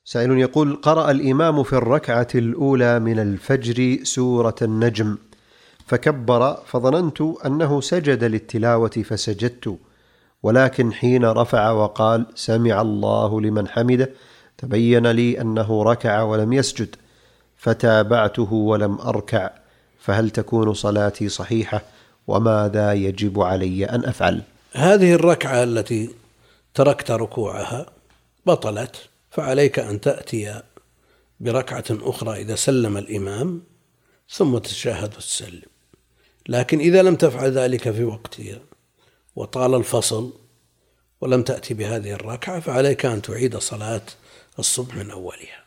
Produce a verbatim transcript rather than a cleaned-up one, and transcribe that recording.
سائل يقول: قرأ الإمام في الركعة الأولى من الفجر سورة النجم فكبر، فظننت أنه سجد للتلاوة فسجدت، ولكن حين رفع وقال سمع الله لمن حمده تبين لي أنه ركع ولم يسجد، فتابعته ولم أركع، فهل تكون صلاتي صحيحة؟ وماذا يجب علي أن أفعل؟ هذه الركعة التي تركت ركوعها بطلت، فعليك أن تأتي بركعة أخرى إذا سلم الإمام ثم تشهد وتسلم. لكن إذا لم تفعل ذلك في وقتها وطال الفصل ولم تأتي بهذه الركعة فعليك أن تعيد صلاة الصبح من أولها.